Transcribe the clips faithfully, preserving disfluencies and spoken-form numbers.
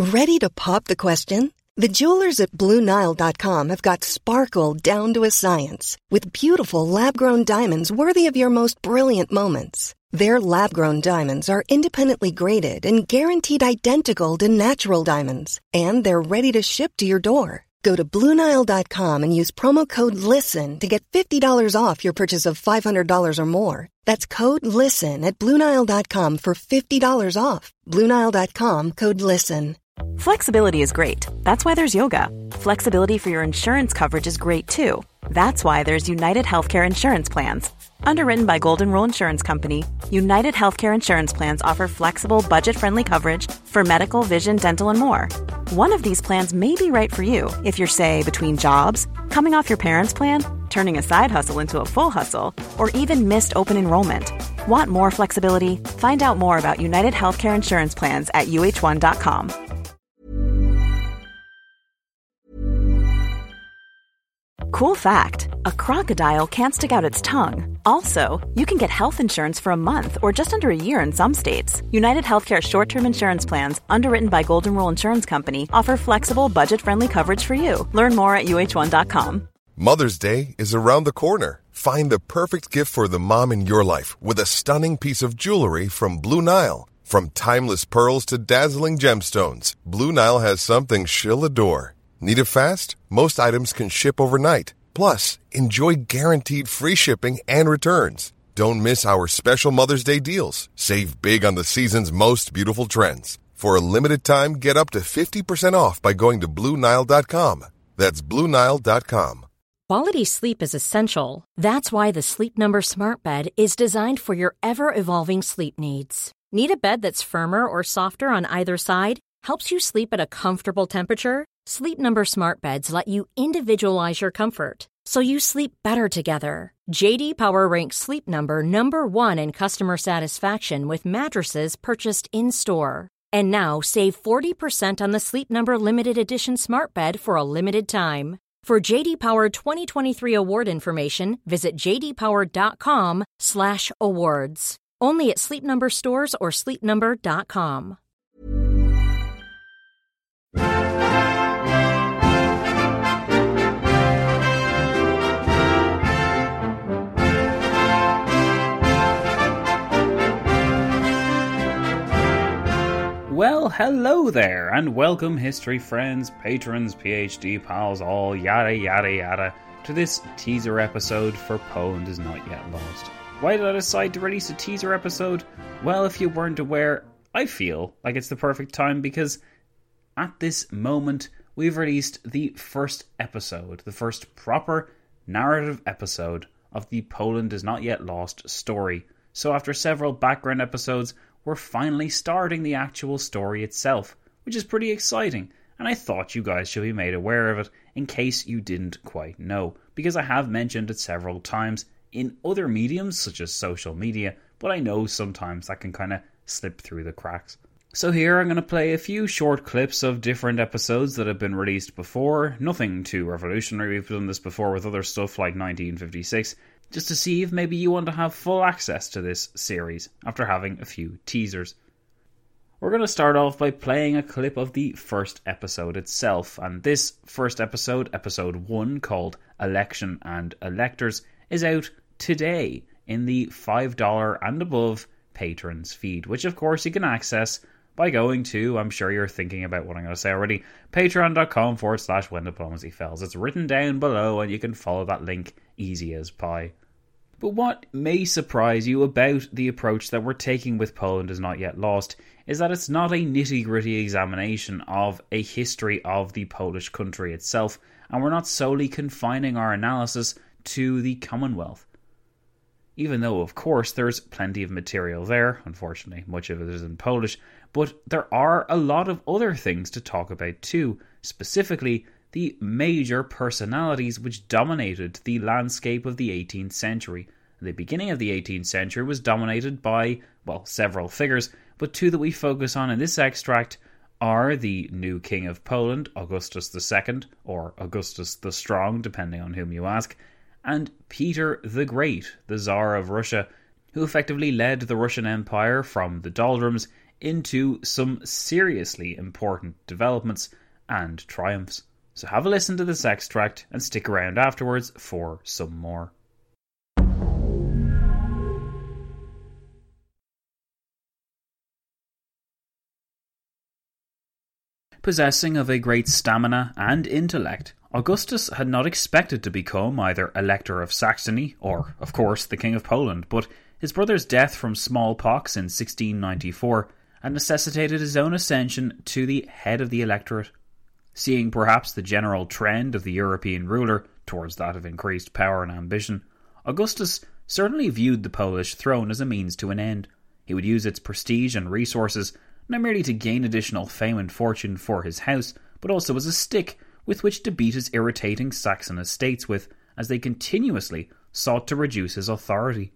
Ready to pop the question? The jewelers at Blue Nile dot com have got sparkle down to a science with beautiful lab-grown diamonds worthy of your most brilliant moments. Their lab-grown diamonds are independently graded and guaranteed identical to natural diamonds, and they're ready to ship to your door. Go to Blue Nile dot com and use promo code LISTEN to get fifty dollars off your purchase of five hundred dollars or more. That's code LISTEN at Blue Nile dot com for fifty dollars off. Blue Nile dot com, code LISTEN. Flexibility is great. That's why there's yoga. Flexibility for your insurance coverage is great too. That's why there's United Healthcare Insurance Plans. Underwritten by Golden Rule Insurance Company, United Healthcare Insurance Plans offer flexible, budget-friendly coverage for medical, vision, dental, and more. One of these plans may be right for you if you're, say, between jobs, coming off your parents' plan, turning a side hustle into a full hustle, or even missed open enrollment. Want more flexibility? Find out more about United Healthcare Insurance Plans at U H one dot com. Cool fact, a crocodile can't stick out its tongue. Also, you can get health insurance for a month or just under a year in some states. United Healthcare short-term insurance plans, underwritten by Golden Rule Insurance Company, offer flexible, budget-friendly coverage for you. Learn more at U H one dot com. Mother's Day is around the corner. Find the perfect gift for the mom in your life with a stunning piece of jewelry from Blue Nile. From timeless pearls to dazzling gemstones, Blue Nile has something she'll adore. Need it fast? Most items can ship overnight. Plus, enjoy guaranteed free shipping and returns. Don't miss our special Mother's Day deals. Save big on the season's most beautiful trends. For a limited time, get up to fifty percent off by going to Blue Nile dot com. That's Blue Nile dot com. Quality sleep is essential. That's why the Sleep Number Smart Bed is designed for your ever-evolving sleep needs. Need a bed that's firmer or softer on either side? Helps you sleep at a comfortable temperature? Sleep Number Smart Beds let you individualize your comfort, so you sleep better together. J D Power ranks Sleep Number number one in customer satisfaction with mattresses purchased in-store. And now save forty percent on the Sleep Number Limited Edition Smart Bed for a limited time. For J D Power twenty twenty-three award information, visit j d power dot com slash awards. Only at Sleep Number stores or sleep number dot com. Well, hello there, and welcome history friends, patrons, PhD pals, all yada yada yada, to this teaser episode for Poland is Not Yet Lost. Why did I decide to release a teaser episode? Well, if you weren't aware, I feel like it's the perfect time because at this moment we've released the first episode, the first proper narrative episode of the Poland is Not Yet Lost story. So after several background episodes, we're finally starting the actual story itself, which is pretty exciting, and I thought you guys should be made aware of it in case you didn't quite know, because I have mentioned it several times in other mediums such as social media, but I know sometimes that can kind of slip through the cracks. So here I'm going to play a few short clips of different episodes that have been released before, nothing too revolutionary, we've done this before with other stuff like nineteen fifty-six, just to see if maybe you want to have full access to this series after having a few teasers. We're going to start off by playing a clip of the first episode itself, and this first episode, episode one, called Election and Electors, is out today in the five dollars and above patrons feed, which of course you can access by going to, I'm sure you're thinking about what I'm going to say already, patreon.com forward slash when diplomacy fails. It's written down below and you can follow that link easy as pie. But what may surprise you about the approach that we're taking with Poland is Not Yet Lost is that it's not a nitty-gritty examination of a history of the Polish country itself, and we're not solely confining our analysis to the Commonwealth. Even though, of course, there's plenty of material there, unfortunately, much of it is in Polish, but there are a lot of other things to talk about too, specifically the major personalities which dominated the landscape of the eighteenth century. The beginning of the eighteenth century was dominated by, well, several figures, but two that we focus on in this extract are the new King of Poland, Augustus the Second, or Augustus the Strong, depending on whom you ask, and Peter the Great, the Tsar of Russia, who effectively led the Russian Empire from the doldrums into some seriously important developments and triumphs. So have a listen to this extract and stick around afterwards for some more. Possessing of a great stamina and intellect, Augustus had not expected to become either Elector of Saxony or, of course, the King of Poland, but his brother's death from smallpox in sixteen ninety-four had necessitated his own ascension to the head of the electorate. Seeing perhaps the general trend of the European ruler towards that of increased power and ambition, Augustus certainly viewed the Polish throne as a means to an end. He would use its prestige and resources not merely to gain additional fame and fortune for his house, but also as a stick with which to beat his irritating Saxon estates with, as they continuously sought to reduce his authority.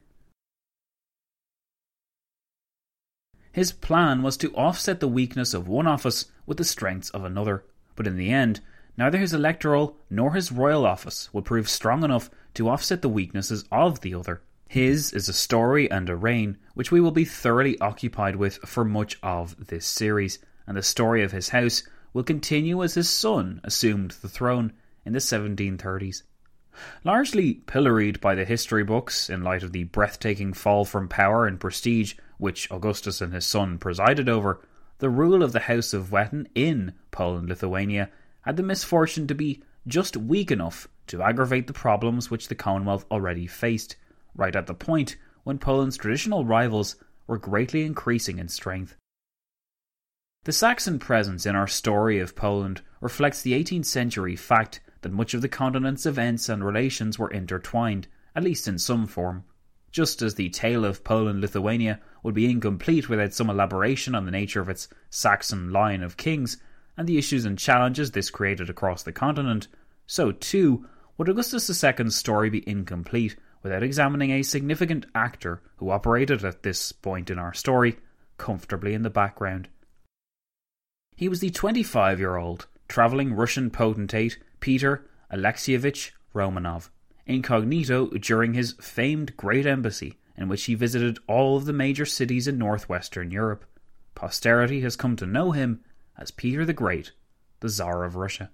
His plan was to offset the weakness of one office with the strengths of another, but in the end, neither his electoral nor his royal office would prove strong enough to offset the weaknesses of the other. His is a story and a reign which we will be thoroughly occupied with for much of this series, and the story of his house will continue as his son assumed the throne in the seventeen thirties. Largely pilloried by the history books in light of the breathtaking fall from power and prestige which Augustus and his son presided over, the rule of the House of Wettin in Poland-Lithuania had the misfortune to be just weak enough to aggravate the problems which the Commonwealth already faced, right at the point when Poland's traditional rivals were greatly increasing in strength. The Saxon presence in our story of Poland reflects the eighteenth century fact that much of the continent's events and relations were intertwined, at least in some form. Just as the tale of Poland-Lithuania would be incomplete without some elaboration on the nature of its Saxon line of kings, and the issues and challenges this created across the continent, so too would Augustus the Second's story be incomplete without examining a significant actor who operated at this point in our story comfortably in the background. He was the twenty-five-year-old travelling Russian potentate Peter Alexievich Romanov, incognito during his famed Great Embassy, in which he visited all of the major cities in northwestern Europe. Posterity has come to know him as Peter the Great, the Tsar of Russia.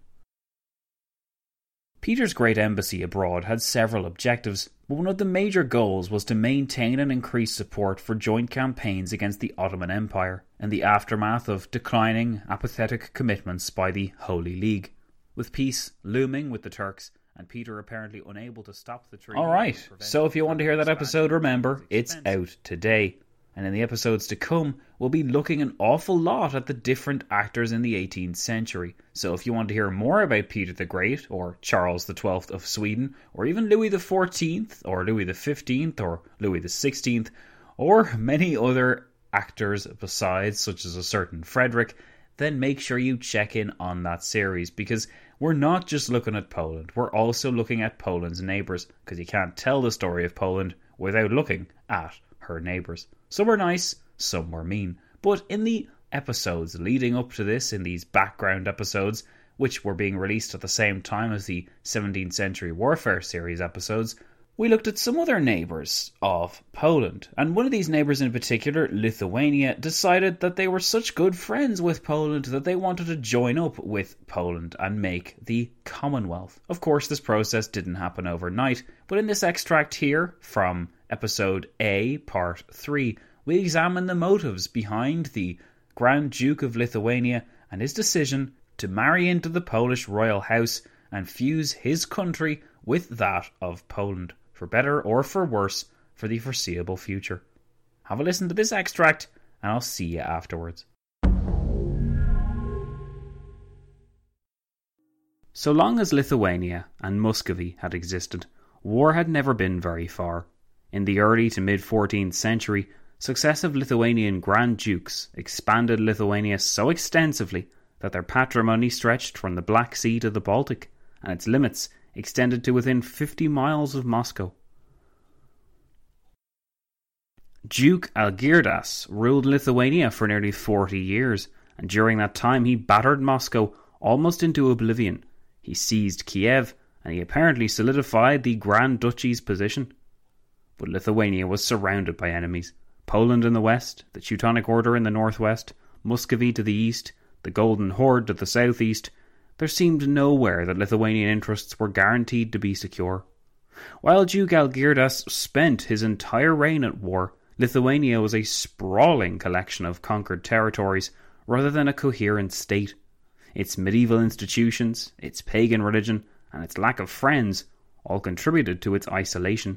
Peter's Great Embassy abroad had several objectives, but one of the major goals was to maintain and increase support for joint campaigns against the Ottoman Empire in the aftermath of declining, apathetic commitments by the Holy League. With peace looming with the Turks, and Peter apparently unable to stop the treaty. Alright, so if you want to hear that episode, remember, it's out today. And in the episodes to come, we'll be looking an awful lot at the different actors in the eighteenth century. So if you want to hear more about Peter the Great, or Charles the Twelfth of Sweden, or even Louis the Fourteenth, or Louis the Fifteenth, or Louis the Sixteenth, or many other actors besides, such as a certain Frederick, then make sure you check in on that series, because we're not just looking at Poland, we're also looking at Poland's neighbours, because you can't tell the story of Poland without looking at her neighbours. Some were nice, some were mean. But in the episodes leading up to this, in these background episodes, which were being released at the same time as the seventeenth century warfare series episodes, we looked at some other neighbours of Poland. And one of these neighbours in particular, Lithuania, decided that they were such good friends with Poland that they wanted to join up with Poland and make the Commonwealth. Of course, this process didn't happen overnight, but in this extract here from Episode A, Part three, we examine the motives behind the Grand Duke of Lithuania and his decision to marry into the Polish royal house and fuse his country with that of Poland, for better or for worse, for the foreseeable future. Have a listen to this extract, and I'll see you afterwards. So long as Lithuania and Muscovy had existed, war had never been very far. In the early to mid-fourteenth century, successive Lithuanian Grand Dukes expanded Lithuania so extensively that their patrimony stretched from the Black Sea to the Baltic, and its limits extended to within fifty miles of Moscow. Duke Algirdas ruled Lithuania for nearly forty years, and during that time he battered Moscow almost into oblivion. He seized Kiev, and he apparently solidified the Grand Duchy's position. But Lithuania was surrounded by enemies. Poland in the west, the Teutonic Order in the northwest, Muscovy to the east, the Golden Horde to the southeast, there seemed nowhere that Lithuanian interests were guaranteed to be secure. While Duke Algirdas spent his entire reign at war, Lithuania was a sprawling collection of conquered territories rather than a coherent state. Its medieval institutions, its pagan religion, and its lack of friends all contributed to its isolation.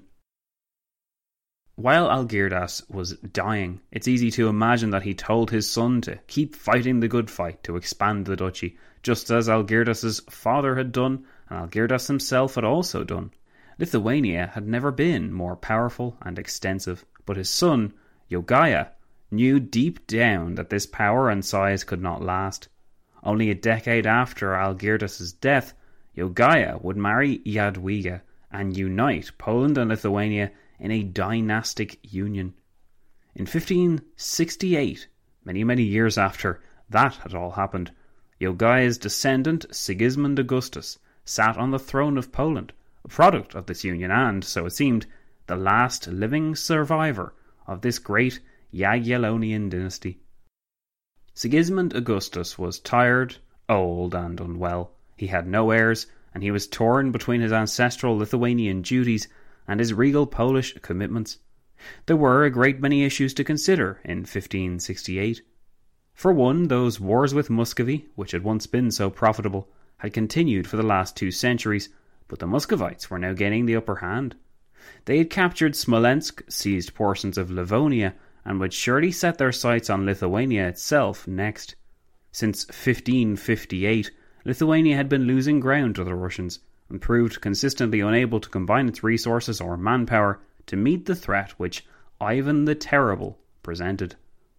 While Algirdas was dying, it's easy to imagine that he told his son to keep fighting the good fight to expand the duchy, just as Algirdas's father had done and Algirdas himself had also done. Lithuania had never been more powerful and extensive, but his son, Jogaila, knew deep down that this power and size could not last. Only a decade after Algirdas's death, Jogaila would marry Jadwiga and unite Poland and Lithuania in a dynastic union. In fifteen sixty-eight, many, many years after that had all happened, Jogaila's descendant Sigismund Augustus sat on the throne of Poland, a product of this union and, so it seemed, the last living survivor of this great Jagiellonian dynasty. Sigismund Augustus was tired, old and unwell. He had no heirs, and he was torn between his ancestral Lithuanian duties and his regal Polish commitments. There were a great many issues to consider in fifteen sixty-eight. For one, those wars with Muscovy, which had once been so profitable, had continued for the last two centuries, but the Muscovites were now gaining the upper hand. They had captured Smolensk, seized portions of Livonia, and would surely set their sights on Lithuania itself next. Since fifteen fifty-eight, Lithuania had been losing ground to the Russians, and proved consistently unable to combine its resources or manpower to meet the threat which Ivan the Terrible presented.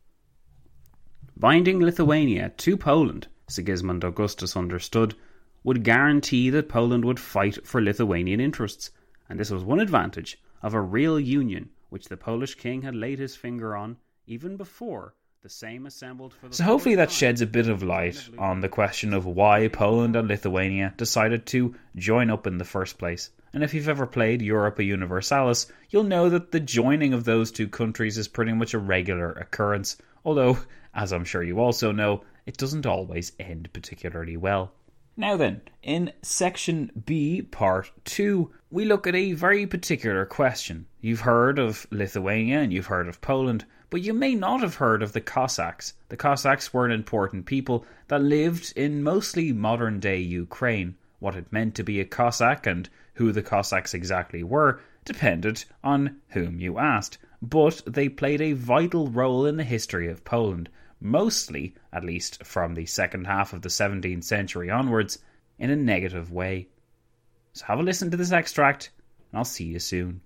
Binding Lithuania to Poland, Sigismund Augustus understood, would guarantee that Poland would fight for Lithuanian interests, and this was one advantage of a real union which the Polish king had laid his finger on even before the same assembled for the... So hopefully that sheds a bit of light on the question of why Poland and Lithuania decided to join up in the first place. And if you've ever played Europa Universalis, you'll know that the joining of those two countries is pretty much a regular occurrence, although, as I'm sure you also know, it doesn't always end particularly well. Now then, in Section B, Part two, we look at a very particular question. You've heard of Lithuania and you've heard of Poland, but you may not have heard of the Cossacks. The Cossacks were an important people that lived in mostly modern-day Ukraine. What it meant to be a Cossack and who the Cossacks exactly were depended on whom you asked, but they played a vital role in the history of Poland, mostly, at least from the second half of the seventeenth century onwards, in a negative way. So have a listen to this extract, and I'll see you soon.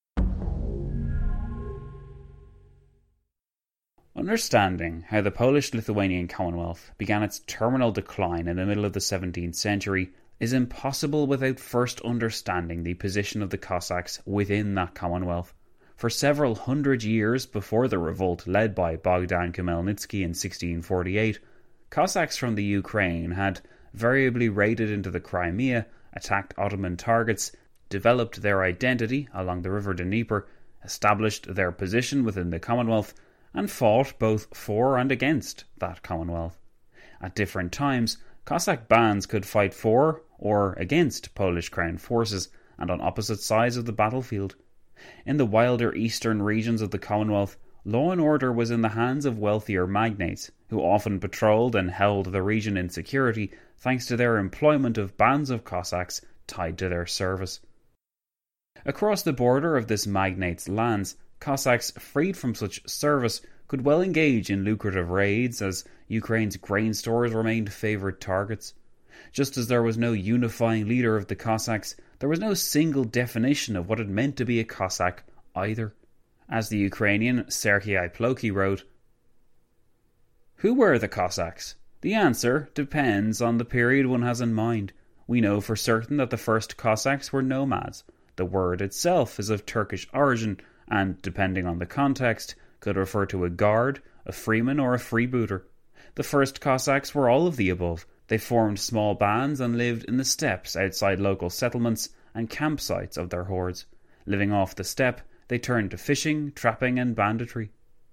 Understanding how the Polish-Lithuanian Commonwealth began its terminal decline in the middle of the seventeenth century is impossible without first understanding the position of the Cossacks within that Commonwealth. For several hundred years before the revolt led by Bogdan Khmelnytsky in sixteen forty-eight, Cossacks from the Ukraine had variably raided into the Crimea, attacked Ottoman targets, developed their identity along the river Dnieper, established their position within the Commonwealth, and fought both for and against that Commonwealth. At different times, Cossack bands could fight for or against Polish Crown forces and on opposite sides of the battlefield. In the wilder eastern regions of the Commonwealth, law and order was in the hands of wealthier magnates, who often patrolled and held the region in security thanks to their employment of bands of Cossacks tied to their service. Across the border of this magnate's lands, Cossacks freed from such service could well engage in lucrative raids, as Ukraine's grain stores remained favoured targets. Just as there was no unifying leader of the Cossacks, there was no single definition of what it meant to be a Cossack either. As the Ukrainian Serhiy Ploki wrote, "Who were the Cossacks? The answer depends on the period one has in mind. We know for certain that the first Cossacks were nomads. The word itself is of Turkish origin, and, depending on the context, could refer to a guard, a freeman, or a freebooter. The first Cossacks were all of the above. They formed small bands and lived in the steppes outside local settlements and campsites of their hordes. Living off the steppe, they turned to fishing, trapping, and banditry.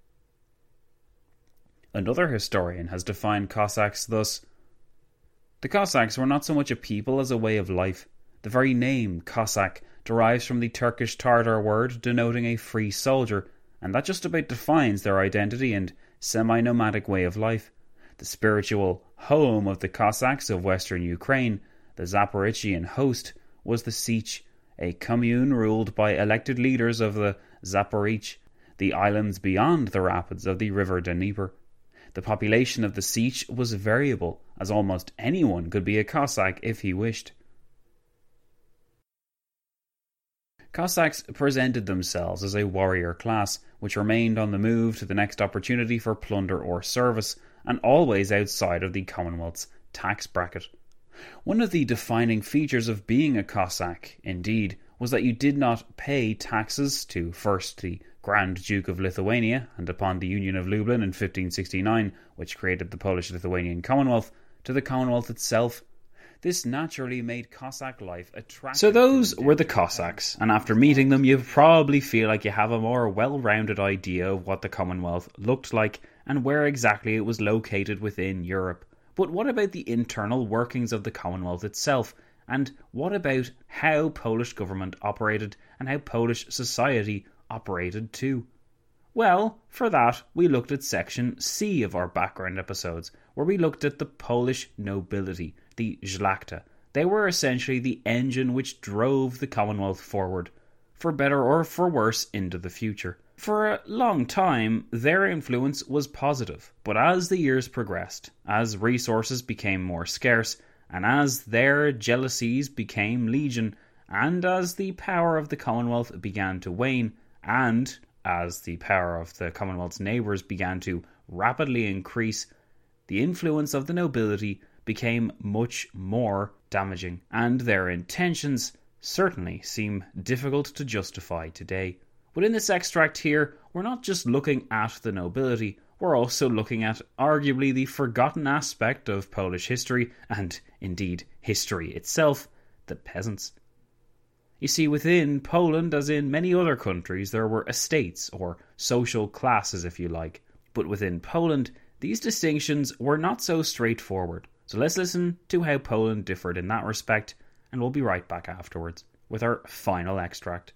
Another historian has defined Cossacks thus: the Cossacks were not so much a people as a way of life. The very name Cossack derives from the Turkish Tartar word denoting a free soldier, and that just about defines their identity and semi-nomadic way of life. The spiritual home of the Cossacks of western Ukraine, the Zaporizhian Host, was the Sich, a commune ruled by elected leaders of the Zaporizh, the islands beyond the rapids of the river Dnieper. The population of the Sich was variable, as almost anyone could be a Cossack if he wished. Cossacks presented themselves as a warrior class, which remained on the move to the next opportunity for plunder or service, and always outside of the Commonwealth's tax bracket. One of the defining features of being a Cossack, indeed, was that you did not pay taxes to first the Grand Duke of Lithuania, and upon the Union of Lublin in fifteen sixty-nine, which created the Polish-Lithuanian Commonwealth, to the Commonwealth itself. This naturally made Cossack life attractive. So those were the Cossacks, and after meeting them you probably feel like you have a more well-rounded idea of what the Commonwealth looked like and where exactly it was located within Europe. But what about the internal workings of the Commonwealth itself? And what about how Polish government operated and how Polish society operated too? Well, for that we looked at section C of our background episodes, where we looked at the Polish nobility, the Szlachta. They were essentially the engine which drove the Commonwealth forward, for better or for worse, into the future. For a long time, their influence was positive, but as the years progressed, as resources became more scarce, and as their jealousies became legion, and as the power of the Commonwealth began to wane, and as the power of the Commonwealth's neighbours began to rapidly increase, the influence of the nobility became much more damaging, and their intentions certainly seem difficult to justify today. But in this extract here, we're not just looking at the nobility, we're also looking at arguably the forgotten aspect of Polish history, and indeed history itself, the peasants. You see, within Poland, as in many other countries, there were estates, or social classes if you like. But within Poland, these distinctions were not so straightforward. So let's listen to how Poland differed in that respect, and we'll be right back afterwards with our final extract.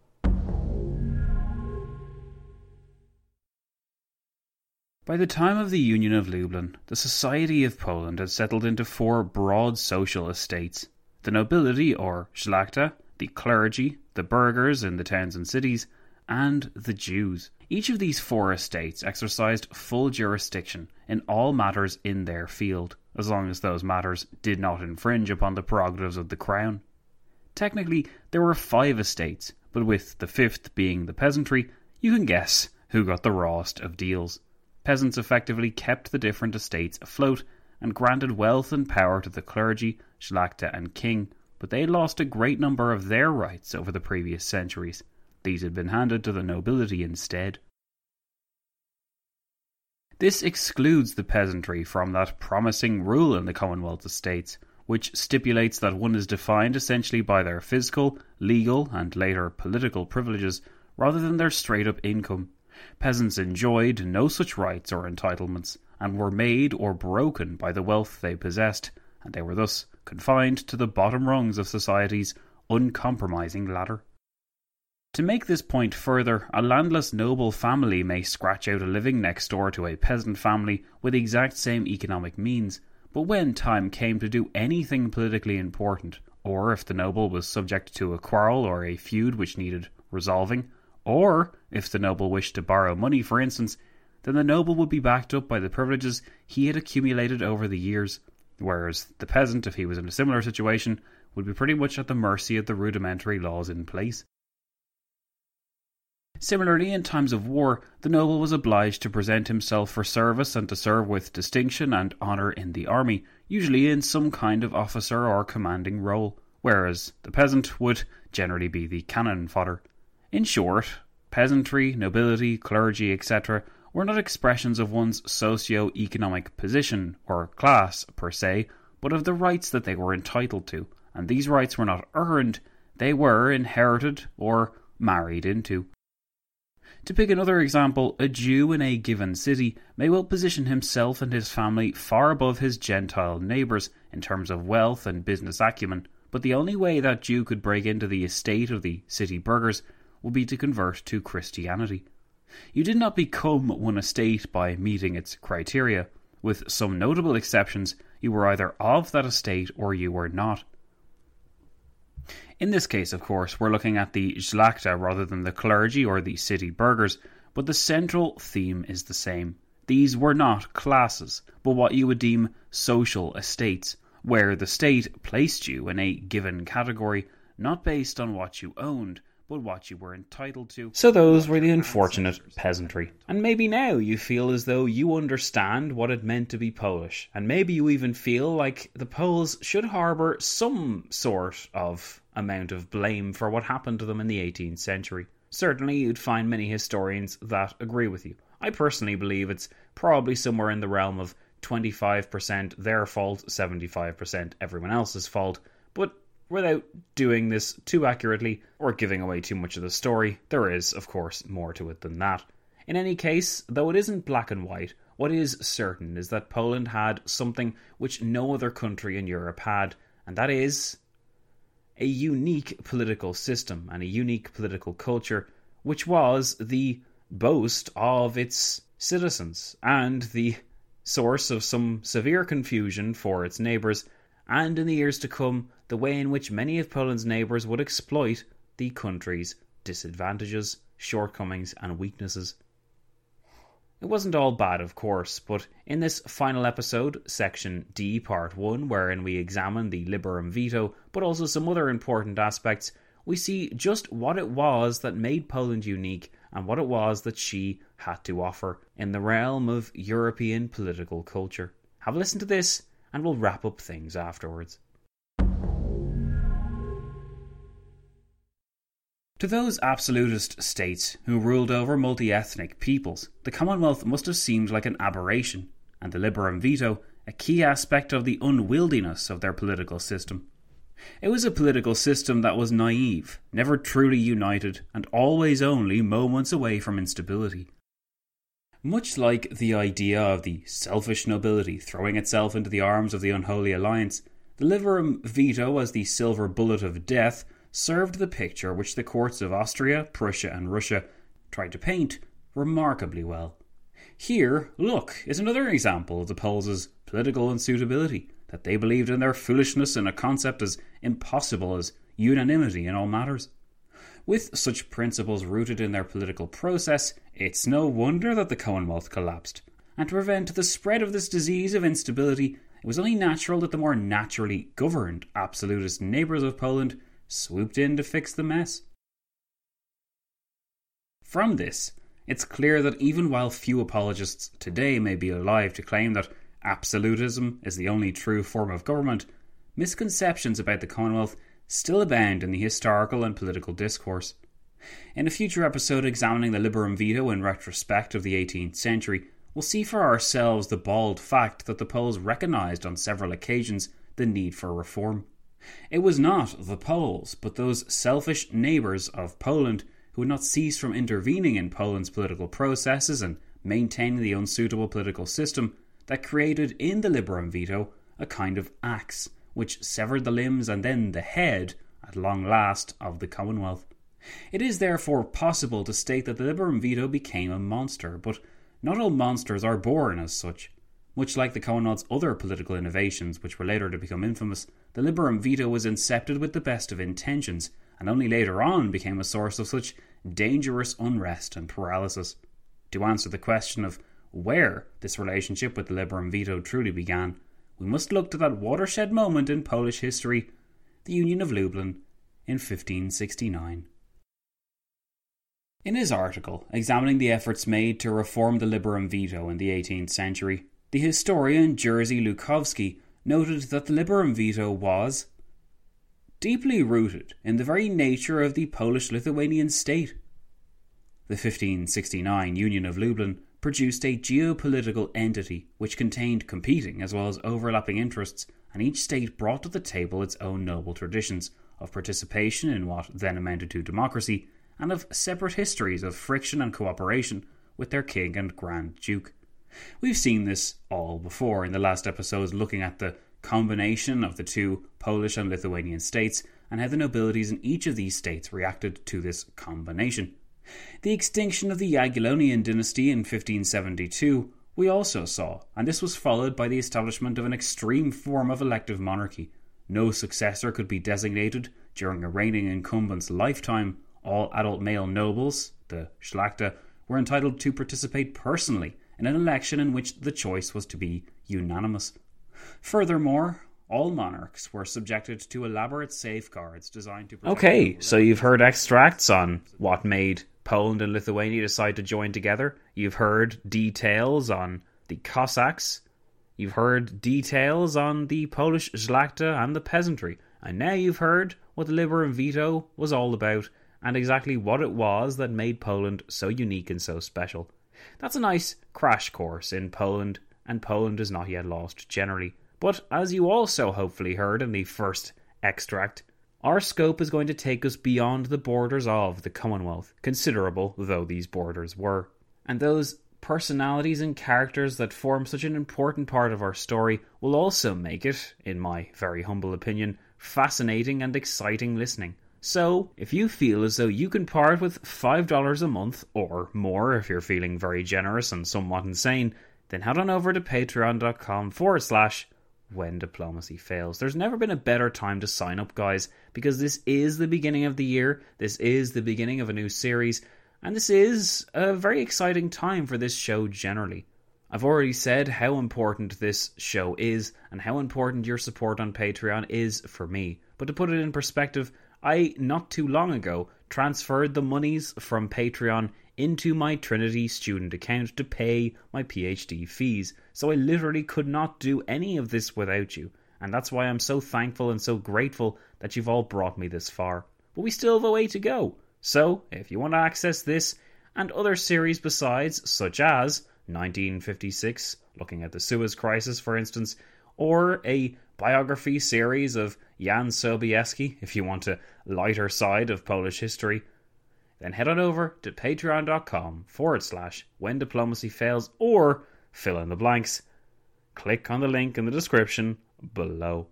By the time of the Union of Lublin, the society of Poland had settled into four broad social estates: the nobility, or Szlachta, the clergy, the burghers in the towns and cities, and the Jews. Each of these four estates exercised full jurisdiction in all matters in their field, as long as those matters did not infringe upon the prerogatives of the crown. Technically, there were five estates, but with the fifth being the peasantry, you can guess who got the rawest of deals. Peasants effectively kept the different estates afloat and granted wealth and power to the clergy, Szlachta and king, but they lost a great number of their rights over the previous centuries. These had been handed to the nobility instead. This excludes the peasantry from that promising rule in the Commonwealth estates, which stipulates that one is defined essentially by their physical, legal, and later political privileges, rather than their straight-up income. Peasants enjoyed no such rights or entitlements, and were made or broken by the wealth they possessed, and they were thus confined to the bottom rungs of society's uncompromising ladder. To make this point further, a landless noble family may scratch out a living next door to a peasant family with the exact same economic means, but when time came to do anything politically important, or if the noble was subject to a quarrel or a feud which needed resolving, or if the noble wished to borrow money, for instance, then the noble would be backed up by the privileges he had accumulated over the years, whereas the peasant, if he was in a similar situation, would be pretty much at the mercy of the rudimentary laws in place. Similarly, in times of war, the noble was obliged to present himself for service and to serve with distinction and honour in the army, usually in some kind of officer or commanding role, whereas the peasant would generally be the cannon fodder. In short, peasantry, nobility, clergy, et cetera were not expressions of one's socio-economic position or class per se, but of the rights that they were entitled to, and these rights were not earned, they were inherited or married into. To pick another example, a Jew in a given city may well position himself and his family far above his Gentile neighbours in terms of wealth and business acumen, but the only way that Jew could break into the estate of the city burghers would be to convert to Christianity. You did not become one estate by meeting its criteria. With some notable exceptions, you were either of that estate or you were not. In this case, of course, we're looking at the Szlachta rather than the clergy or the city burghers, but the central theme is the same. These were not classes, but what you would deem social estates, where the state placed you in a given category, not based on what you owned, but what you were entitled to. So those were the unfortunate peasantry. And maybe now you feel as though you understand what it meant to be Polish, and maybe you even feel like the Poles should harbour some sort of amount of blame for what happened to them in the eighteenth century. Certainly you'd find many historians that agree with you. I personally believe it's probably somewhere in the realm of twenty-five percent their fault, seventy-five percent everyone else's fault, but without doing this too accurately or giving away too much of the story, there is, of course, more to it than that. In any case, though it isn't black and white, what is certain is that Poland had something which no other country in Europe had, and that is a unique political system and a unique political culture, which was the boast of its citizens and the source of some severe confusion for its neighbours, and in the years to come, the way in which many of Poland's neighbours would exploit the country's disadvantages, shortcomings and weaknesses. It wasn't all bad, of course, but in this final episode, Section D, Part one, wherein we examine the Liberum Veto, but also some other important aspects, we see just what it was that made Poland unique and what it was that she had to offer in the realm of European political culture. Have a listen to this, and we'll wrap up things afterwards. To those absolutist states who ruled over multi-ethnic peoples, the Commonwealth must have seemed like an aberration, and the Liberum Veto a key aspect of the unwieldiness of their political system. It was a political system that was naive, never truly united, and always only moments away from instability. Much like the idea of the selfish nobility throwing itself into the arms of the unholy alliance, the Liberum Veto as the silver bullet of death served the picture which the courts of Austria, Prussia and Russia tried to paint remarkably well. Here, look, is another example of the Poles' political unsuitability, that they believed in their foolishness in a concept as impossible as unanimity in all matters. With such principles rooted in their political process, it's no wonder that the Commonwealth collapsed. And to prevent the spread of this disease of instability, it was only natural that the more naturally governed absolutist neighbours of Poland swooped in to fix the mess. From this, it's clear that even while few apologists today may be alive to claim that absolutism is the only true form of government, misconceptions about the Commonwealth still abound in the historical and political discourse. In a future episode examining the Liberum Veto in retrospect of the eighteenth century, we'll see for ourselves the bald fact that the Poles recognised on several occasions the need for reform. It was not the Poles, but those selfish neighbours of Poland who would not cease from intervening in Poland's political processes and maintaining the unsuitable political system that created in the Liberum Veto a kind of axe which severed the limbs and then the head, at long last, of the Commonwealth. It is therefore possible to state that the Liberum Veto became a monster, but not all monsters are born as such. Much like the Commonwealth's other political innovations, which were later to become infamous, the Liberum Veto was incepted with the best of intentions, and only later on became a source of such dangerous unrest and paralysis. To answer the question of where this relationship with the Liberum Veto truly began, we must look to that watershed moment in Polish history, the Union of Lublin in fifteen sixty-nine. In his article examining the efforts made to reform the Liberum Veto in the eighteenth century, the historian Jerzy Lukowski noted that the Liberum Veto was deeply rooted in the very nature of the Polish-Lithuanian state. The fifteen sixty-nine Union of Lublin produced a geopolitical entity which contained competing as well as overlapping interests, and each state brought to the table its own noble traditions of participation in what then amounted to democracy, and of separate histories of friction and cooperation with their king and Grand Duke. We've seen this all before in the last episodes, looking at the combination of the two Polish and Lithuanian states and how the nobilities in each of these states reacted to this combination. The extinction of the Jagiellonian dynasty in fifteen seventy-two we also saw, and this was followed by the establishment of an extreme form of elective monarchy. No successor could be designated during a reigning incumbent's lifetime. All adult male nobles, the Szlachta, were entitled to participate personally in an election in which the choice was to be unanimous. Furthermore, all monarchs were subjected to elaborate safeguards designed to protect... Okay, so you've heard extracts on what made Poland and Lithuania decide to join together. You've heard details on the Cossacks. You've heard details on the Polish Szlachta and the peasantry. And now you've heard what the Liberum Veto was all about and exactly what it was that made Poland so unique and so special. That's a nice crash course in Poland, and Poland is not yet lost generally. But as you also hopefully heard in the first extract, our scope is going to take us beyond the borders of the Commonwealth, considerable though these borders were. And those personalities and characters that form such an important part of our story will also make it, in my very humble opinion, fascinating and exciting listening. So, if you feel as though you can part with five dollars a month, or more if you're feeling very generous and somewhat insane, then head on over to patreon.com forward slash when diplomacy fails. There's never been a better time to sign up, guys, because this is the beginning of the year, this is the beginning of a new series, and this is a very exciting time for this show generally. I've already said how important this show is and how important your support on Patreon is for me. But to put it in perspective, I, not too long ago, transferred the monies from Patreon into my Trinity student account to pay my PhD fees. So I literally could not do any of this without you. And that's why I'm so thankful and so grateful that you've all brought me this far. But we still have a way to go. So, if you want to access this and other series besides, such as nineteen fifty-six, looking at the Suez Crisis for instance, or a biography series of Jan Sobieski, if you want a lighter side of Polish history, then head on over to patreon.com forward slash when diplomacy fails, or fill in the blanks. Click on the link in the description below.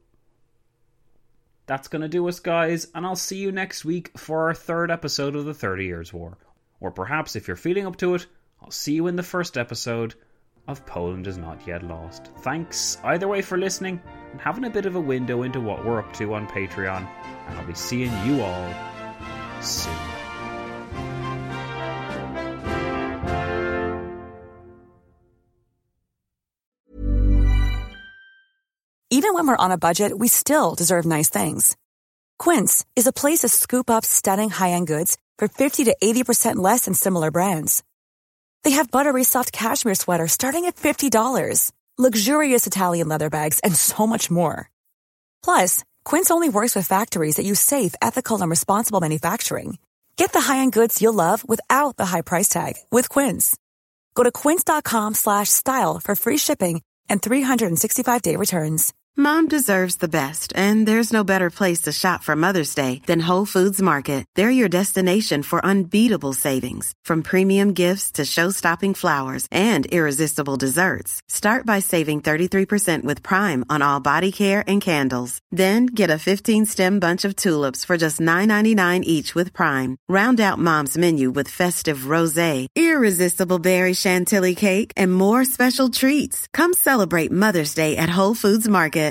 That's going to do us, guys, and I'll see you next week for our third episode of the Thirty Years' War. Or perhaps, if you're feeling up to it, I'll see you in the first episode of Poland is Not Yet Lost. Thanks either way for listening and having a bit of a window into what we're up to on Patreon, and I'll be seeing you all soon. Even when we're on a budget, we still deserve nice things. Quince is a place to scoop up stunning high-end goods for fifty to eighty percent less than similar brands. They have buttery soft cashmere sweaters starting at fifty dollars, luxurious Italian leather bags, and so much more. Plus, Quince only works with factories that use safe, ethical, and responsible manufacturing. Get the high-end goods you'll love without the high price tag with Quince. Go to quince.com slash style for free shipping and three sixty-five day returns. Mom deserves the best, and there's no better place to shop for Mother's Day than Whole Foods Market. They're your destination for unbeatable savings, from premium gifts to show-stopping flowers and irresistible desserts. Start by saving thirty-three percent with Prime on all body care and candles. Then get a fifteen-stem bunch of tulips for just nine ninety-nine each with Prime. Round out Mom's menu with festive rosé, irresistible berry chantilly cake, and more special treats. Come celebrate Mother's Day at Whole Foods Market.